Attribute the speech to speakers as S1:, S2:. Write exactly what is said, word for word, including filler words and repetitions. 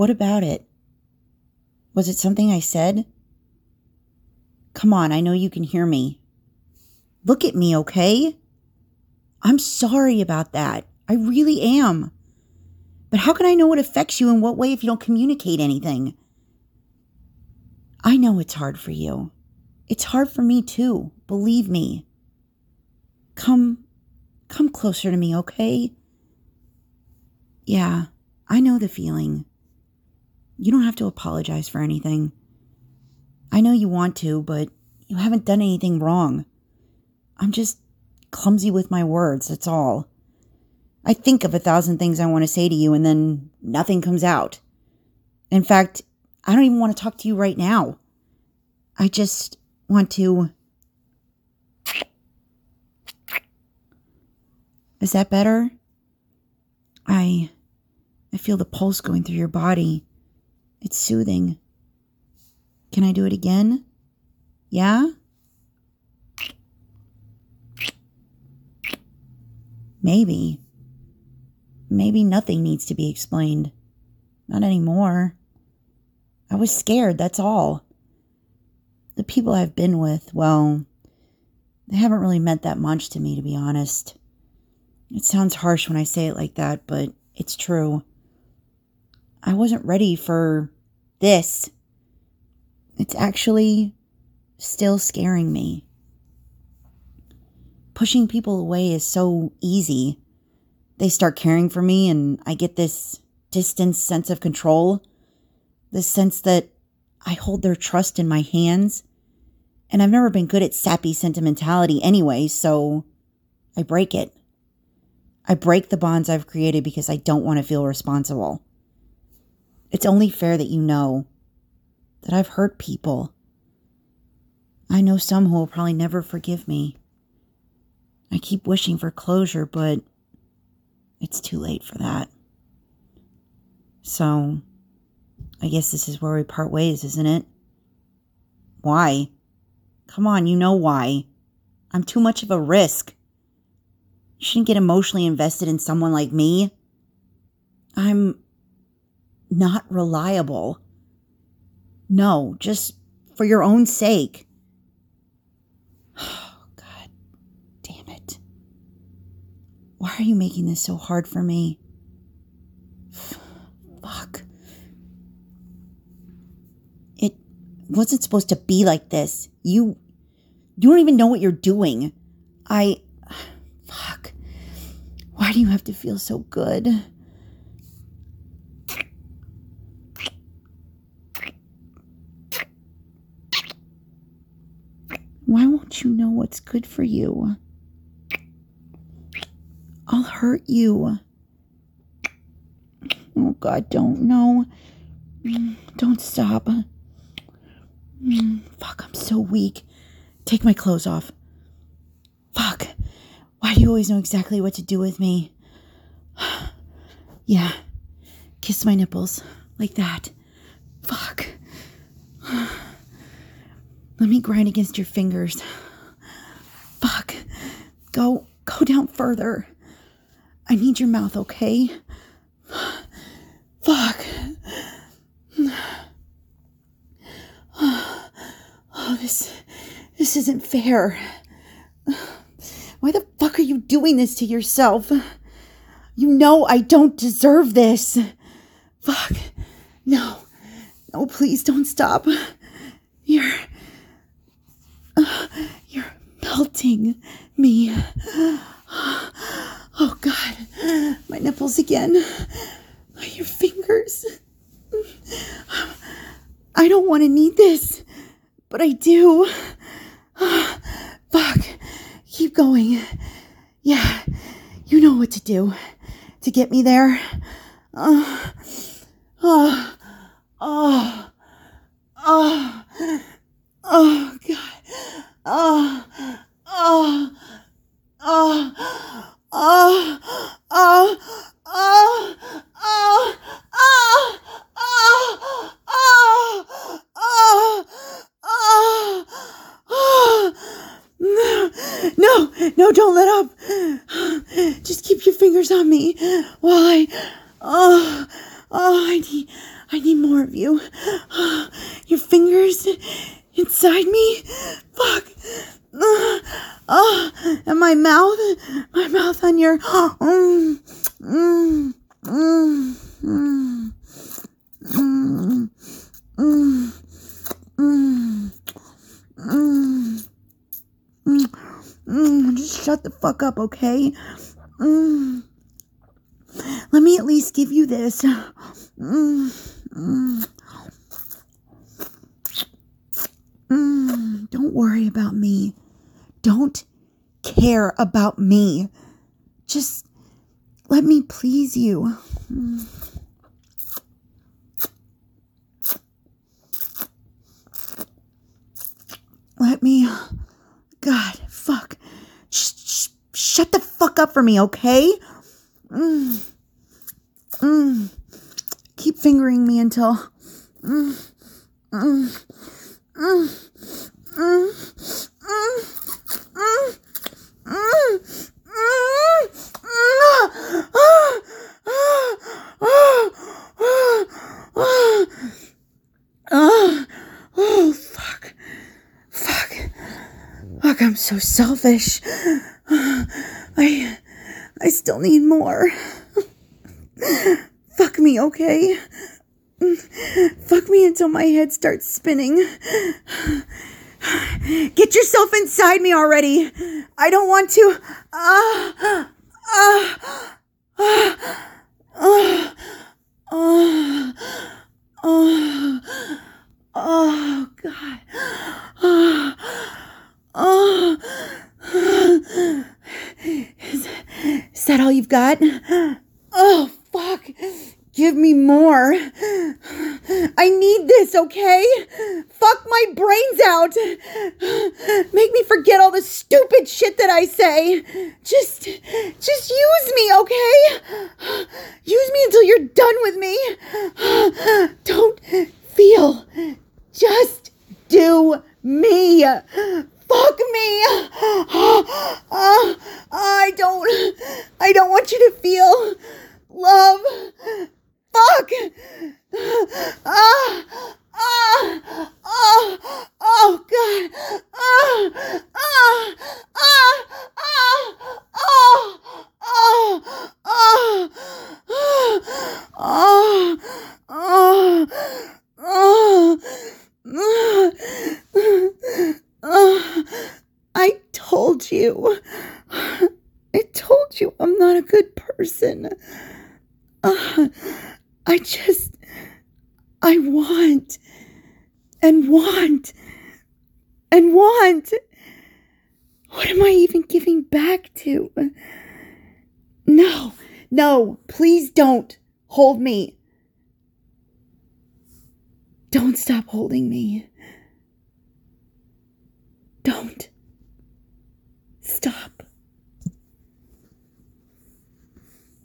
S1: What about it? Was it something I said? Come on, I know you can hear me. Look at me, okay? I'm sorry about that. I really am. But how can I know what affects you in what way if you don't communicate anything? I know it's hard for you. It's hard for me too, believe me. Come, come closer to me, okay? Yeah, I know the feeling. You don't have to apologize for anything. I know you want to, but you haven't done anything wrong. I'm just clumsy with my words, that's all. I think of a thousand things I want to say to you and then nothing comes out. In fact, I don't even want to talk to you right now. I just want to... Is that better? I... I feel the pulse going through your body. It's soothing. Can I do it again? Yeah? Maybe. Maybe nothing needs to be explained. Not anymore. I was scared, that's all. The people I've been with, well, they haven't really meant that much to me, to be honest. It sounds harsh when I say it like that, but it's true. I wasn't ready for this. It's actually still scaring me. Pushing people away is so easy. They start caring for me and I get this distant sense of control. This sense that I hold their trust in my hands. And I've never been good at sappy sentimentality anyway, so I break it. I break the bonds I've created because I don't want to feel responsible. It's only fair that you know that I've hurt people. I know some who will probably never forgive me. I keep wishing for closure, but it's too late for that. So, I guess this is where we part ways, isn't it? Why? Come on, you know why. I'm too much of a risk. You shouldn't get emotionally invested in someone like me. I'm not reliable. No, just for your own sake. Oh, God damn it. Why are you making this so hard for me? Fuck. It wasn't supposed to be like this. You, you don't even know what you're doing. I, fuck. Why do you have to feel so good? Why won't you know what's good for you? I'll hurt you. Oh, God, don't. No. Don't stop. Fuck, I'm so weak. Take my clothes off. Fuck. Why do you always know exactly what to do with me? Yeah. Kiss my nipples. Like that. Fuck. Let me grind against your fingers. Fuck. Go, go down further. I need your mouth, okay? Fuck. Oh, this, this isn't fair. Why the fuck are you doing this to yourself? You know I don't deserve this. Fuck. No. No, please don't stop. You're... Uh, you're melting me. Oh, God. My nipples again. Your fingers. I don't want to need this, but I do. Fuck. Keep going. Yeah, you know what to do to get me there. Uh, oh, oh, oh, oh, God. Oh, oh, oh, oh, oh, oh, oh, oh, oh, oh, oh, oh, oh. No, no, don't let up. Just keep your fingers on me while I, oh, oh, I need, I need more of you. Your fingers inside me. Fuck. Uh, oh, and my mouth. My mouth on your... Mm, mm, mm, mm, mm, mm, mm, mm, mm, mm. Just shut the fuck up, okay? Mm. Let me at least give you this. Mm, mm, mm. Don't worry about me. Don't care about me. Just let me please you. Mm. Let me... God, fuck. Sh- sh- shut the fuck up for me, okay? Mm. Mm. Keep fingering me until... Mm. Mm. Mm. Mm. Mm. Mm. Mm. Mm. Oh, fuck. Fuck. Fuck, I'm so selfish. I... I still need more. Fuck me, okay? Fuck me until my head starts spinning. Get yourself inside me already. I don't want to. Ah, ah, ah, ah, ah, oh, oh, God. Oh, oh. Is, is that all you've got? Oh, fuck. Give me more. I need this, okay? Fuck my brains out. Make me forget all the stupid shit that I say. Just, just use me, okay? Use me until you're done with me. Don't feel. Just do me. Fuck me. Uh, I don't, I don't want you to feel love. Fuck. Ah, ah, oh, oh, God. Ah, ah, ah, ah, oh, oh, oh, oh, oh, oh, oh, oh. I told you. I told you I'm not a good person. Uh, I just, I want, and want, and want. What am I even giving back to? No, no, please don't hold me. Don't stop holding me. Don't.